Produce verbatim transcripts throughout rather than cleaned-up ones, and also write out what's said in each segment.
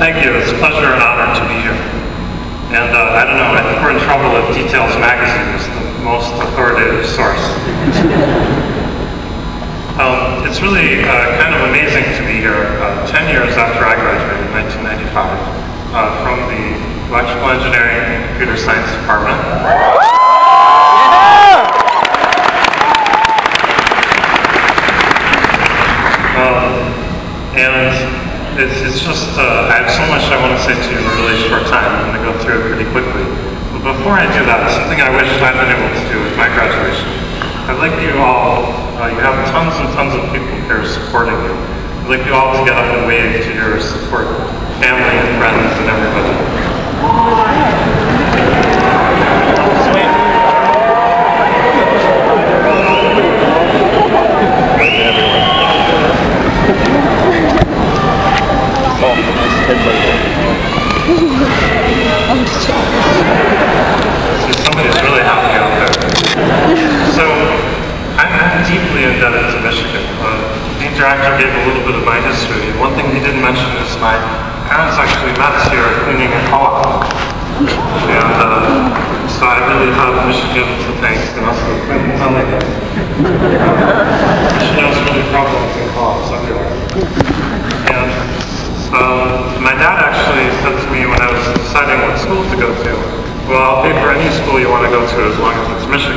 thank you. It's a pleasure and honor to be here. And uh, I don't know, I think we're in trouble if Details Magazine is the most authoritative source. um, it's really uh, kind of amazing to be here uh, ten years after I graduated in nineteen ninety-five uh, from the Electrical Engineering and Computer Science Department. Um, and it's, it's just, uh, I have so much I want to say to you in a really short time. I'm going to go through it pretty quickly. But before I do that, something I wish I'd been able to do with my graduation. I'd like you all, uh, you have tons and tons of people here supporting you. I'd like you all to get up and wave to your support, family and friends and everybody. See, somebody's really happy out there. So, I'm, I'm deeply indebted to Michigan. Uh, the Interactor gave a little bit of my history. One thing he didn't mention is my parents actually met here cleaning a co-op. And uh, so I really have Michigan to thank, and also Clinton Sunday. Michigan has really problems in co-ops everywhere. And Um, my dad actually said to me when I was deciding what school to go to, well, I'll pay for any school you want to go to as long as it's Michigan.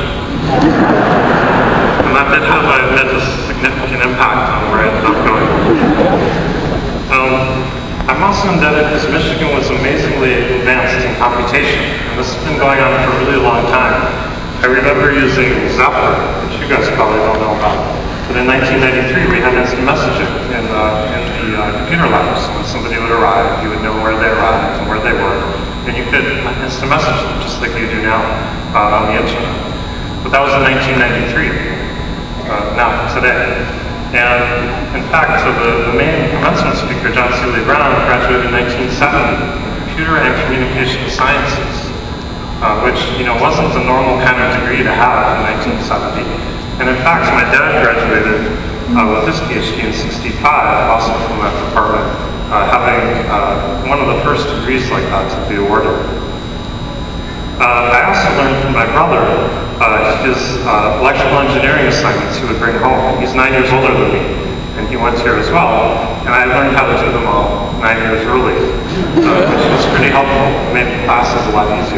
And that did have, I admit, a significant impact on where I ended up going. Um, I'm also indebted because Michigan was amazingly advanced in computation, and this has been going on for a really long time. I remember using Zapper, which you guys probably don't know about. But in nineteen ninety-three, we had instant messaging in, uh, in the uh, computer lab. So when somebody would arrive, you would know where they arrived and where they were, and you could instant message them, just like you do now uh, on the internet. But that was in nineteen ninety-three, uh, not today. And in fact, so the, the main commencement speaker, John C. Lee Brown, graduated in nineteen seventy in Computer and Communication Sciences, uh, which you know wasn't the normal kind of degree to have in nineteen seventy. And in fact, my dad graduated uh, with his PhD in sixty-five, also from that department, uh, having uh, one of the first degrees like that to be awarded. Uh, I also learned from my brother uh, his uh, electrical engineering assignments he would bring home. He's nine years older than me, and he went here as well. And I learned how to do them all nine years early, uh, which was pretty helpful. It made classes a lot easier.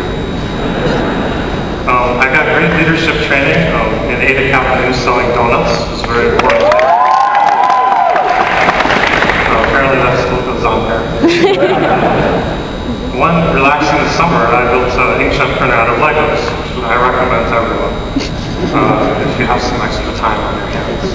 Um, I got great leadership training um, in Ada Captain selling donuts. It was very important. Uh, apparently that still goes on there. One relaxing summer, I built an inkjet printer out of Legos, which I recommend to everyone uh, if you have some extra time on your hands.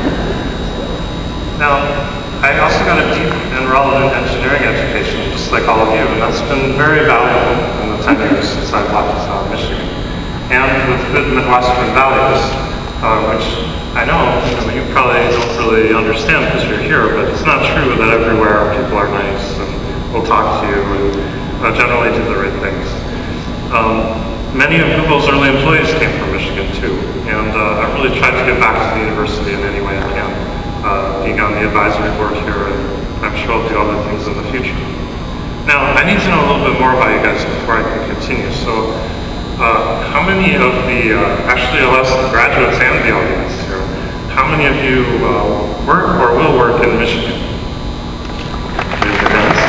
Now, I also got a deep and relevant engineering education, just like all of you, and that's been very valuable in the ten years since I've left uh, Michigan. And with good Midwestern values, uh, which I know, you know you probably don't really understand because you're here, but it's not true that everywhere people are nice and will talk to you and uh, generally do the right things. Um, many of Google's early employees came from Michigan too, and uh, I've really tried to give back to the university in any way I can, uh, being on the advisory board here, and I'm sure I'll do other things in the future. Now, I need to know a little bit more about you guys before I can continue. So. Uh, how many of the, uh, actually I'll ask the graduates and the audience here, how many of you uh, work or will work in Michigan? Raise your hands.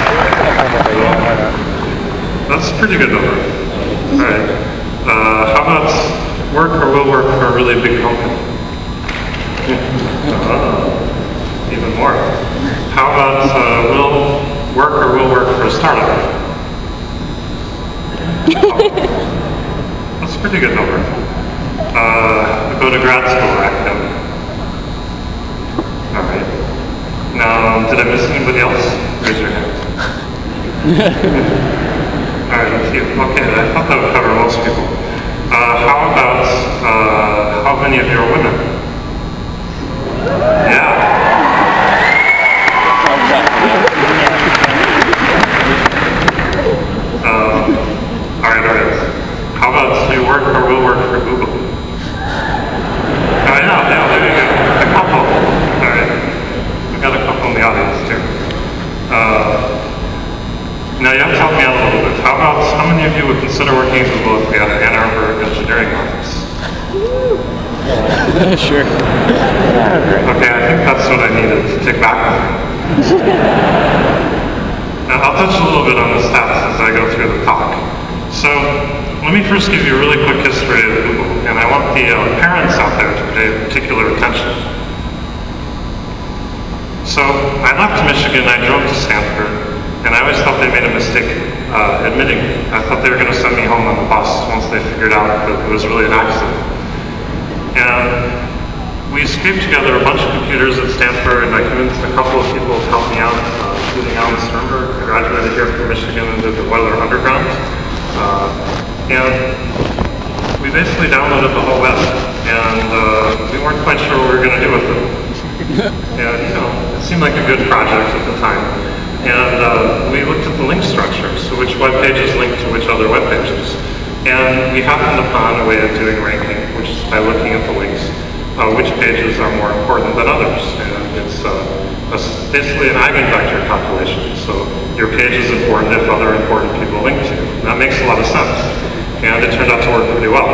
That's a pretty good number. All right. Uh, how about work or will work for a really big company? Oh, even more. How about uh, will work or will work for a startup? That's a pretty good number. Uh, go to grad school or academic. All right. Now, did I miss anybody else? Raise your hand. All right, a few. Okay, I thought that would cover most people. Uh, how about, uh, how many of you are women? Yeah. Um, all right, all right. How about you work or will work for Google? Oh yeah, yeah, there you go. A couple. All right. We've got a couple in the audience too. Uh, Now you have to help me out a little bit. How about, how many of you would consider working at Google if we had an Ann Arbor engineering office? Sure. Okay, I think that's what I needed to take back with me. Now, I'll touch a little bit on the stats as I go through the talk. So, let me first give you a really quick history of Google, and I want the uh, parents out there to pay particular attention. So, I left Michigan, I drove to Stanford, and I always thought they made a mistake uh, admitting me. I thought they were going to send me home on the bus once they figured out that it was really an accident. And we scraped together a bunch of computers at Stanford, and I convinced a couple of people to help me out, uh, including Alan Sternberg, who graduated here from Michigan and did the Weller Underground. Uh, and we basically downloaded the whole web, and uh, we weren't quite sure what we were going to do with it. And, you know, it seemed like a good project at the time. And uh, we looked at the link structure, so which web pages link to which other web pages. And we happened upon a way of doing ranking, which is by looking at the links, uh, which pages are more important than others. And it's uh, a, basically an eigenvector calculation. So your page is important if other important people link to you. And that makes a lot of sense. And it turned out to work pretty well.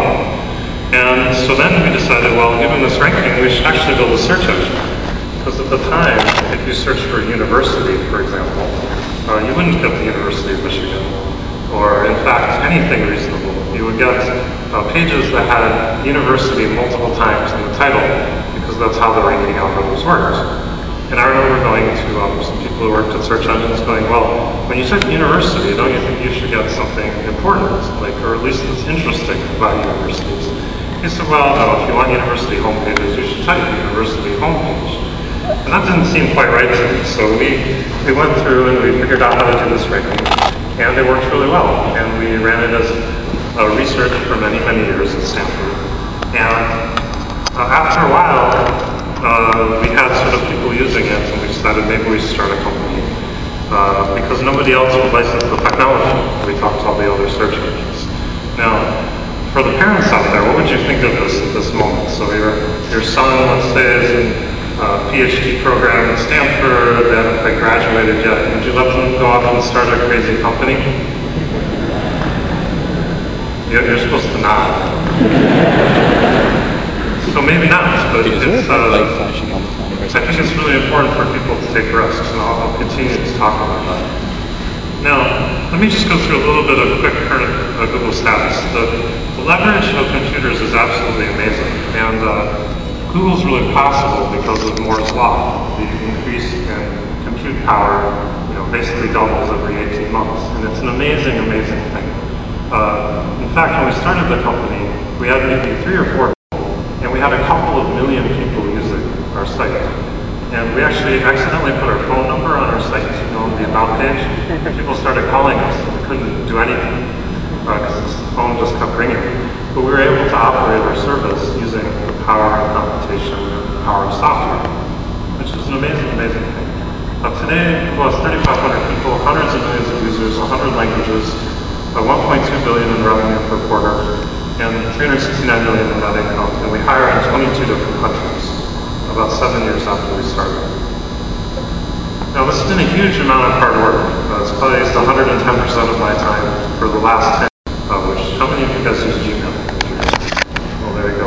And so then we decided, well, given this ranking, we should actually build a search engine. Because at the time, if you searched for university, for example, uh, you wouldn't get the University of Michigan. Or, in fact, anything reasonable. You would get uh, pages that had university multiple times in the title, because that's how the ranking algorithms worked. And I remember going to um, some people who worked at search engines going, well, when you type university, don't you think you should get something important, like, or at least that's interesting about universities? He said, well, no, if you want university homepages, you should type university homepage. And that didn't seem quite right to me, so we, we went through and we figured out how to do this ranking, and it worked really well. And we ran it as uh, research for many, many years at Stanford. And uh, after a while, uh, we had sort of people using it, and we decided maybe we should start a company. Uh, because nobody else would license the technology. We talked to all the other search engines. Now, for the parents out there, what would you think of this at this moment? So your, your son, let's say, is in Uh, PhD program at Stanford, they haven't quite graduated yet. Would you let them go off and start a crazy company? Yeah, you're supposed to nod. So maybe not, but it's, uh, I think it's really important for people to take risks, and I'll, I'll continue to talk about that. Now, let me just go through a little bit of quick current uh, Google status. The, the leverage of computers is absolutely amazing, and uh, Google's really possible because of Moore's Law. The increase in compute power, you know, basically doubles every eighteen months. And it's an amazing, amazing thing. Uh, in fact, when we started the company, we had maybe three or four people, and we had a couple of million people using our site. And we actually accidentally put our phone number on our site, you know, on the About page, and people started calling us, and we couldn't do anything, because uh, the phone just kept ringing. But we were able to operate our service using the power of computation and the power of software, which is an amazing, amazing thing. Uh, today, Google has thirty-five hundred people, hundreds of millions of users, one hundred languages, uh, one point two billion in revenue per quarter, and three hundred sixty-nine million in net income. And we hire in twenty-two different countries, about seven years after we started. Now, this has been a huge amount of hard work. Uh, it's probably used one hundred ten percent of my time for the last ten. Uh, which, how many of you guys use Gmail? Well, there you go.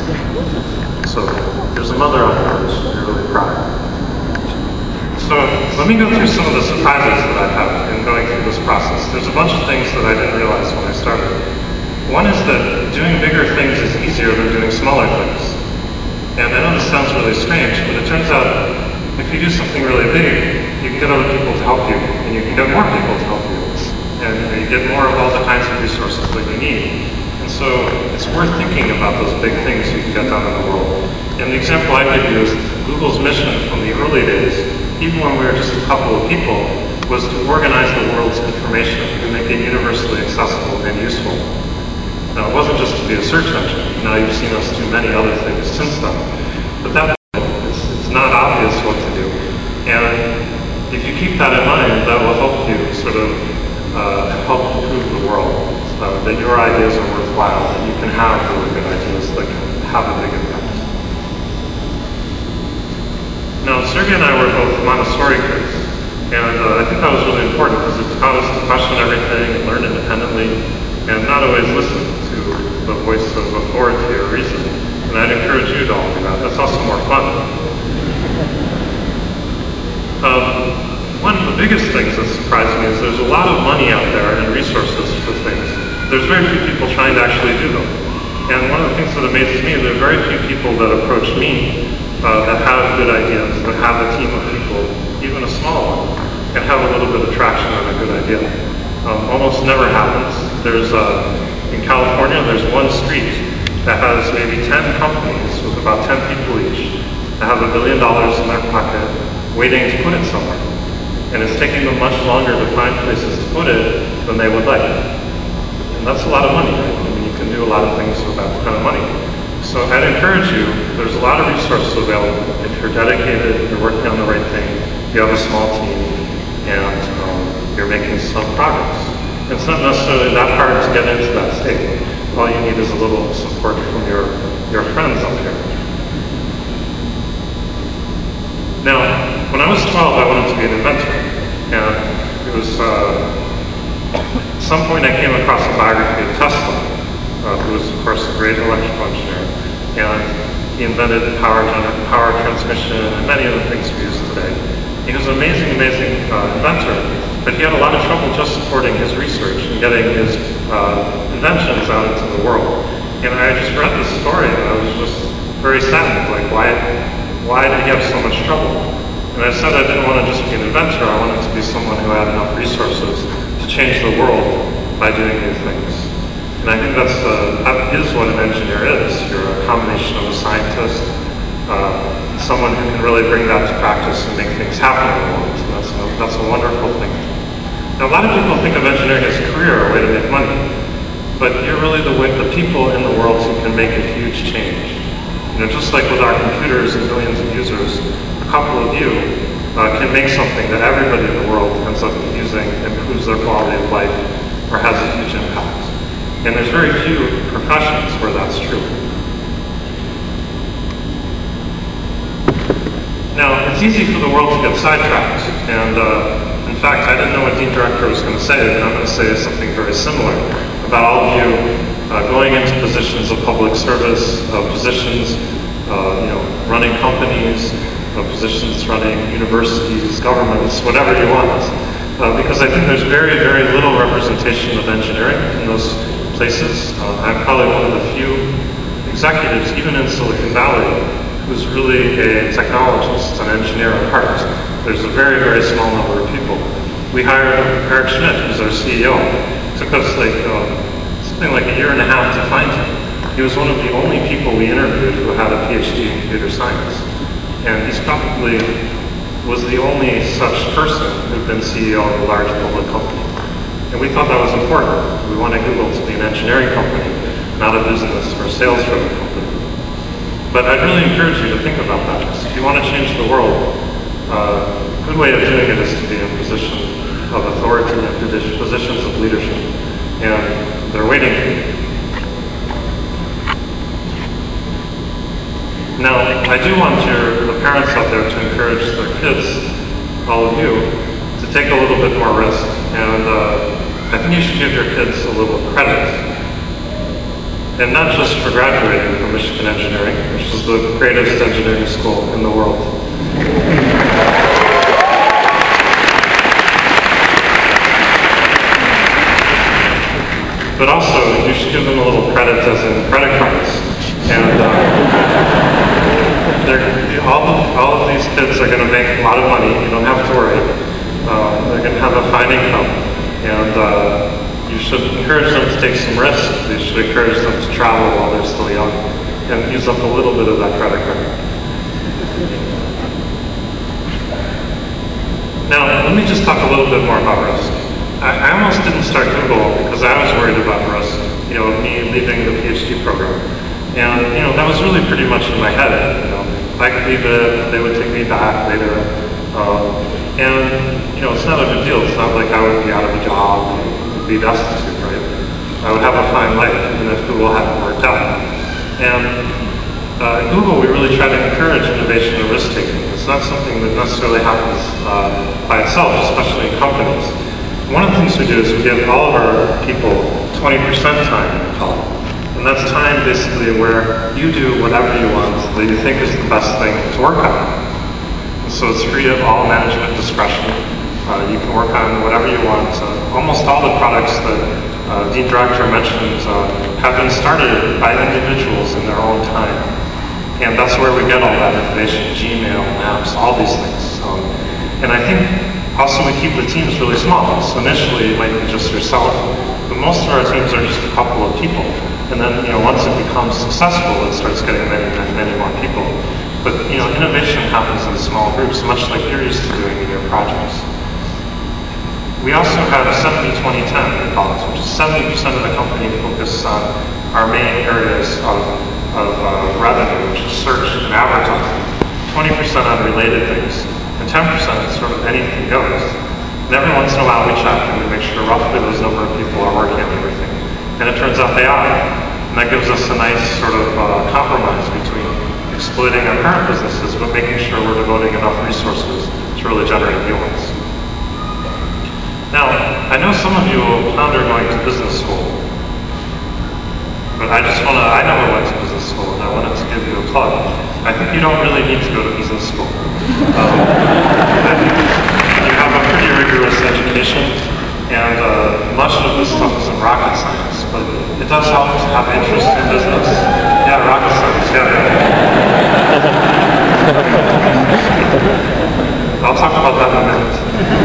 So, there's a mother out there who's really proud. So, let me go through some of the surprises that I've had in going through this process. There's a bunch of things that I didn't realize when I started. One is that doing bigger things is easier than doing smaller things. And I know this sounds really strange, but it turns out if you do something really big, you can get other people to help you, and you can get more people to help you. And you get more of all the kinds of resources that you need. And so it's worth thinking about those big things you can get done in the world. And the example I give you is Google's mission from the early days, even when we were just a couple of people, was to organize the world's information and make it universally accessible and useful. Now, it wasn't just to be a search engine. Now you've seen us do many other things since then. But that it's, it's not obvious what to do. And if you keep that in mind, that will help you sort of Uh, help improve the world, uh, that your ideas are worthwhile, that you can have really good ideas that can have a big impact. Now, Sergey and I were both Montessori kids, And uh, I think that was really important because it taught us to question everything and learn independently and not always listen to the voice of authority or reason. And I'd encourage you to all do that. That's also more fun. Um, one of the biggest things that surprised me is there's a lot of money out there and resources for things. There's very few people trying to actually do them. And one of the things that amazes me, there are very few people that approach me uh, that have good ideas, that have a team of people, even a small one, and have a little bit of traction on a good idea. Um, almost never happens. There's, uh, in California, there's one street that has maybe ten companies with about ten people each that have a billion dollars in their pocket waiting to put it somewhere. And it's taking them much longer to find places to put it than they would like. And that's a lot of money, right? I mean, you can do a lot of things with that kind of money. So I'd encourage you, there's a lot of resources available. If you're dedicated, you're working on the right thing, you have a small team, and um, you're making some progress. It's not necessarily that hard to get into that state. All you need is a little support from your, your friends up here. Now, when I was twelve, I wanted to be an inventor. And it was, uh, at some point I came across a biography of Tesla, uh, who was, of course, a great electrical engineer. And he invented power, gener- power transmission and many of the things we use today. He was an amazing, amazing uh, inventor, but he had a lot of trouble just supporting his research and getting his uh, inventions out into the world. And I just read this story and I was just very saddened, like why, why did he have so much trouble? And I said I didn't want to just be an inventor, I wanted to be someone who had enough resources to change the world by doing new things. And I think that's, uh, that is what an engineer is. You're a combination of a scientist, uh, someone who can really bring that to practice and make things happen in the world. And that's a, that's a wonderful thing. Now, a lot of people think of engineering as a career, a way to make money. But you're really the, way, the people in the world who can make a huge change. You know, just like with our computers and millions of users, a couple of you uh, can make something that everybody in the world ends up using, improves their quality of life, or has a huge impact. And there's very few professions where that's true. Now, it's easy for the world to get sidetracked, and uh, in fact, I didn't know what Dean Director was going to say, but I'm going to say something very similar about all of you uh, going into positions of public service, uh, positions, uh, you know, running companies, uh, positions running universities, governments, whatever you want. Uh, because I think there's very, very little representation of engineering in those places. Uh, I'm probably one of the few executives, even in Silicon Valley, who's really a technologist, an engineer at heart. There's a very, very small number of people. We hired Eric Schmidt, who's our C E O. It took us like uh, something like a year and a half to find him. He was one of the only people we interviewed who had a PhD in computer science. And he's probably was the only such person who'd been C E O of a large public company. And we thought that was important. We wanted Google to be an engineering company, not a business or sales-driven company. But I'd really encourage you to think about that. If you want to change the world, uh, a good way of doing it is to be in a position of authority and positions of leadership. And they're waiting for you. Now, I do want your, the parents out there to encourage their kids, all of you, to take a little bit more risk. And uh, I think you should give your kids a little credit. And not just for graduating from Michigan Engineering, which is the greatest engineering school in the world. But also, you should give them a little credit as in credit cards. And uh, they're, all, of, all of these kids are going to make a lot of money. You don't have to worry. Uh, they're going to have a fine income. And uh, you should encourage them to take some risks. You should encourage them to travel while they're still young and use up a little bit of that credit card. Now, let me just talk a little bit more about risk. I, I almost didn't start Google because I was worried about risk, you know, me leaving the PhD program. And, you know, that was really pretty much in my head. You know, if I could leave it, they would take me back later. Um, and, you know, it's not a big deal. It's not like I would be out of a job and be destitute, right? I would have a fine life, even if Google hadn't worked out. And uh, at Google, we really try to encourage innovation and risk-taking. It's It's not something that necessarily happens uh, by itself, especially in companies. One of the things we do is we give all of our people twenty percent time, we call it. And that's time basically where you do whatever you want that you think is the best thing to work on. And so it's free of all management discretion. Uh, you can work on whatever you want. Uh, almost all the products that uh, Dean Director mentioned uh, have been started by individuals in their own time. And that's where we get all that information, Gmail, Maps, all these things. Um, and I think also we keep the teams really small. So initially it might be just yourself, but most of our teams are just a couple of people. And then, you know, once it becomes successful, it starts getting many, many, many more people. But, you know, innovation happens in small groups, much like you're used to doing in your projects. We also have seventy twenty ten, we call it, which is seventy percent of the company focused on our main areas of of uh, revenue, which is search and advertising, twenty percent on related things, and ten percent is sort of anything goes. And every once in a while we check and we make sure roughly those number of people are working on everything. And it turns out they are. And that gives us a nice sort of uh, compromise between exploiting our current businesses, but making sure we're devoting enough resources to really generate new ones. Now, I know some of you will ponder going to business school. But I just want to, I never went to business school, and I wanted to give you a plug. I think you don't really need to go to business school. Um, I think you have a pretty rigorous education, and uh, much of this stuff isn't rocket science, but it does help to have interest in business. Yeah, rocket science, yeah. I'll talk about that in a minute.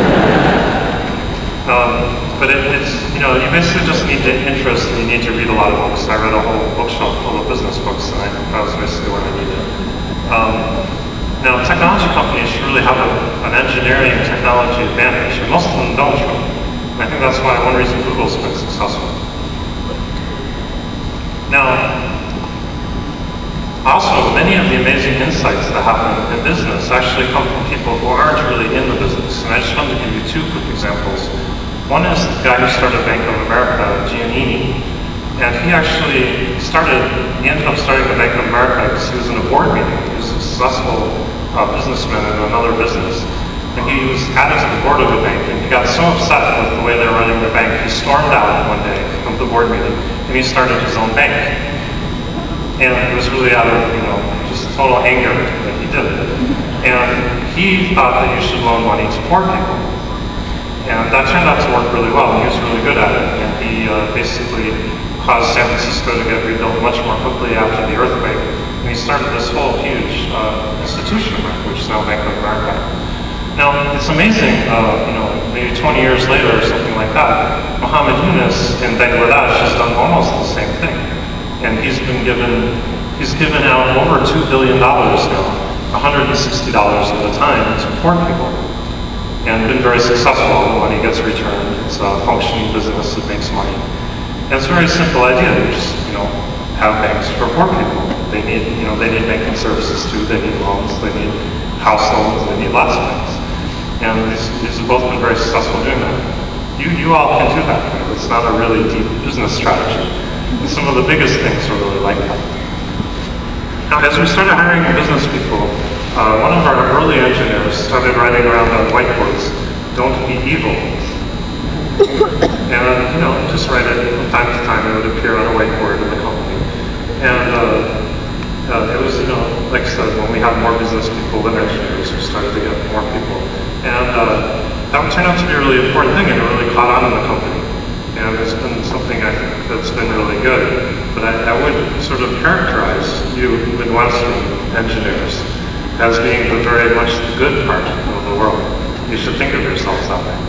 Um, but it, it's, you know, you basically just need the interest and you need to read a lot of books. I read a whole bookshelf full of business books and I, that was basically what I needed. Um, now, technology companies should really have a, an engineering and technology advantage, and most of them don't really. And I think that's why one reason Google's been successful. Now, also, many of the amazing insights that happen in business actually come from people who aren't really in the business. And I just wanted to give you two quick examples. One is the guy who started Bank of America, Giannini. And he actually started, he ended up starting the Bank of America because he was in a board meeting. He was a successful uh, businessman in another business. And he was added to the board of the bank, and he got so upset with the way they were running the bank, he stormed out one day from the board meeting, and he started his own bank. And it was really out of, you know, just total anger that he did it. And he thought that you should loan money to poor people. And that turned out to work really well, and he was really good at it. And he uh, basically caused San Francisco to get rebuilt much more quickly after the earthquake. And he started this whole huge uh, institution, which is now Bank of America. Now, it's amazing, uh, you know, maybe twenty years later or something like that, Muhammad Yunus in Bangladesh has done almost the same thing. And he's been given, he's given out over two billion dollars now, one hundred sixty dollars at a time to poor people. And been very successful. The money gets returned. It's a functioning business that makes money. And it's a very simple idea. You just, you know, have banks for poor people. They need, you know, they need banking services too. They need loans. They need house loans. They need lots of things. And these, these have both been very successful doing that. You, you all can do that. It's not a really deep business strategy. And some of the biggest things are really like that. Now, as we started hiring business people, uh, one of our early engineers started writing around on whiteboards, "Don't be evil." And, you know, just write it from time to time. It would appear on a whiteboard in the company. And uh, uh, it was, you know, like I said, when we had more business people than engineers, we started to get more people. And uh, that turned out to be a really important thing, and it really caught on in the company. And it's been something I think that's been really good. But I, I would sort of characterize you Midwestern engineers as being the very much the good part of the world. You should think of yourselves that way.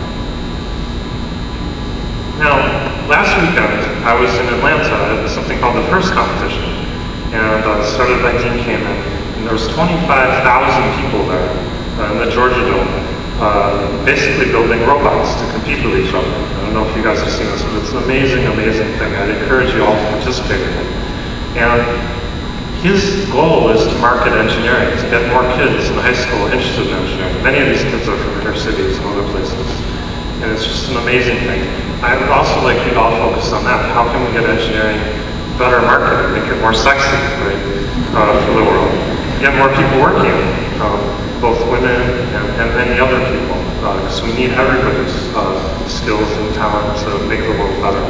Now, last weekend I was in Atlanta at something called the FIRST competition. And uh, started by Dean Kamen. And there was twenty-five thousand people there uh, in the Georgia Dome. Uh, basically building robots to compete with each other. I don't know if you guys have seen this, but it's an amazing, amazing thing. I'd encourage you all to participate in it. And his goal is to market engineering, to get more kids in high school interested in engineering. Many of these kids are from inner cities and other places. And it's just an amazing thing. I would also like you to all focus on that. How can we get engineering better marketed, make it more sexy, right, uh, for the world? Get more people working. Um, both women and, and many other people, because uh, we need everybody's uh, skills and talent to make the world better.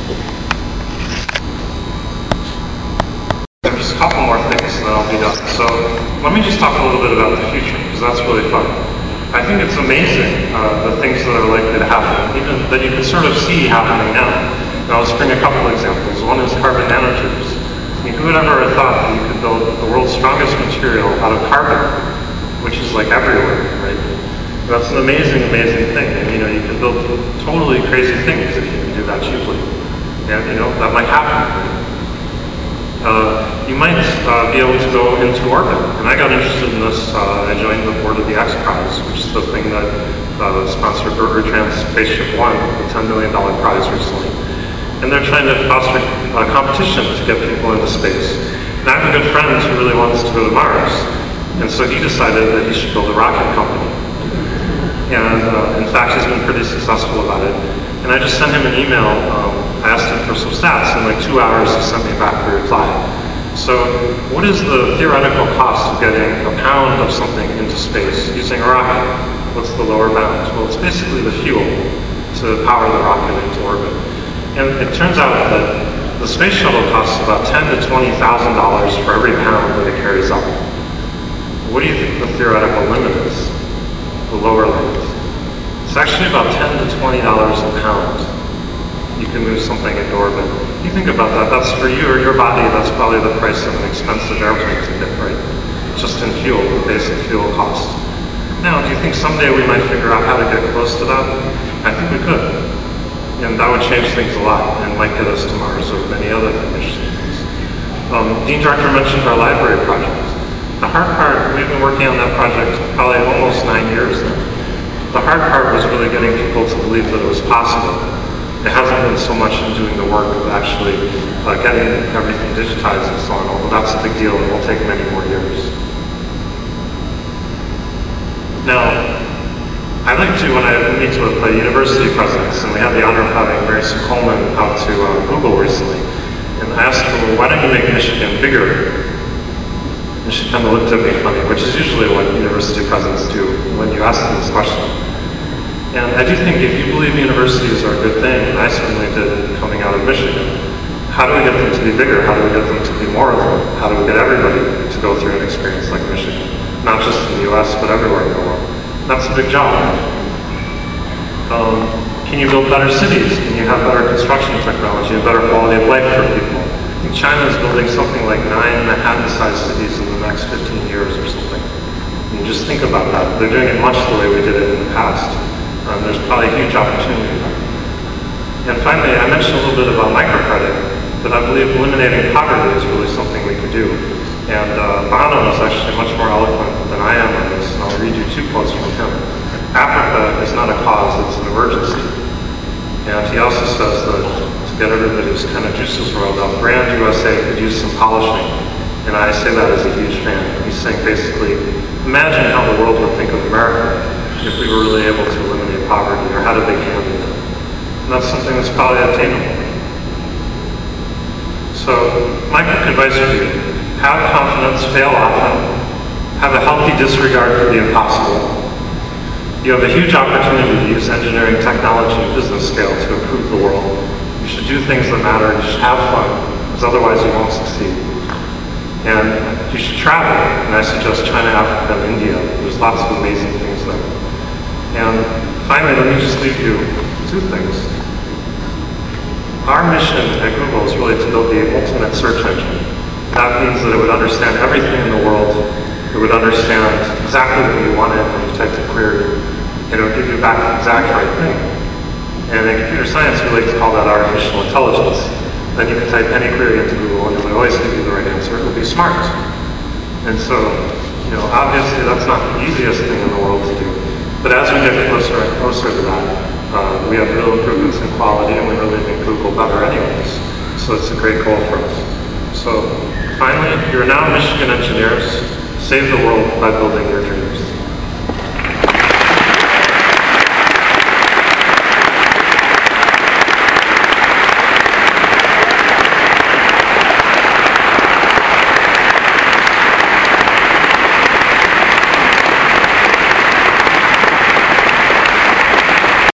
Just a couple more things and then I'll be done. So let me just talk a little bit about the future, because that's really fun. I think it's amazing, uh, the things that are likely to happen, even that you can sort of see happening now. And I'll just bring a couple examples. One is carbon nanotubes. I mean, who would ever have thought that you could build the world's strongest material out of carbon, which is like everywhere, right? That's an amazing, amazing thing. And you know, you can build totally crazy things if you can do that cheaply. And you know, that might happen, right? Uh, you might uh, be able to go into orbit. And I got interested in this. Uh, I joined the board of the X Prize, which is the thing that uh, sponsored Burt Rutan's Spaceship One, the ten million dollar prize recently. And they're trying to foster a competition to get people into space. And I have a good friend who really wants to go to Mars. And so he decided that he should build a rocket company. And uh, in fact, he's been pretty successful about it. And I just sent him an email. Um, I asked him for some stats. In like two hours, he sent me back the reply. So what is the theoretical cost of getting a pound of something into space using a rocket? What's the lower bound? Well, it's basically the fuel to power the rocket into orbit. And it turns out that the space shuttle costs about ten to twenty thousand dollars for every pound that it carries up. What do you think the theoretical limit is? The lower limit. It's actually about ten to twenty dollars a pound. You can move something into orbit. You think about that, that's for you or your body, that's probably the price of an expensive airplane ticket, right? Just in fuel, the basic fuel cost. Now, do you think someday we might figure out how to get close to that? I think we could. And that would change things a lot and might get us to Mars or many other interesting things. Um, Dean Drucker mentioned our library project. The hard part, we've been working on that project probably almost nine years now. The hard part was really getting people to believe that it was possible. It hasn't been so much in doing the work of actually uh, getting everything digitized and so on, although that's a big deal and will take many more years. Now, I like to, when I meet with the university presidents, and we had the honor of having Mary Sue Coleman out to uh, Google recently, and I asked her, well, why don't you make Michigan bigger? And she kind of looked at me funny, which is usually what university presidents do when you ask them this question. And I do think if you believe universities are a good thing, and I certainly did coming out of Michigan, how do we get them to be bigger? How do we get them to be more of them? How do we get everybody to go through an experience like Michigan? Not just in the U S, but everywhere in the world. That's a big job. Um, can you build better cities? Can you have better construction technology and better quality of life for people? I think China is building something like nine Manhattan-sized cities in the next fifteen years or something. And just think about that. They're doing it much the way we did it in the past. Um, there's probably a huge opportunity there. And finally, I mentioned a little bit about microcredit, but I believe eliminating poverty is really something we could do. And uh, Bono is actually much more eloquent than I am on this, and I'll read you two quotes from him. Africa is not a cause, it's an emergency. And he also says that to get everybody's kind of juices roiled up, Brand U S A could use some polishing. And I say that as a huge fan. He's saying basically, imagine how the world would think of America if we were really able to eliminate poverty, or how did they handle it? And that's something that's probably attainable. So, my quick advice for you, have confidence, fail often, have a healthy disregard for the impossible. You have a huge opportunity to use engineering, technology, and business scale to improve the world. You should do things that matter, you should have fun, because otherwise you won't succeed. And you should travel, and I suggest China, Africa, and India. There's lots of amazing things there. And finally, let me just leave you two things. Our mission at Google is really to build the ultimate search engine. That means that it would understand everything in the world. It would understand exactly what you wanted when you typed a query. And it would give you back the exact right thing. And in computer science, we like to call that artificial intelligence. Then you can type any query into Google and it would always give you the right answer. It would be smart. And so, you know, obviously that's not the easiest thing in the world to do. But as we get closer and closer to that, uh, we have real improvements in quality and we really make Google better anyways. So it's a great goal for us. So finally, you're now Michigan engineers. Save the world by building your dreams.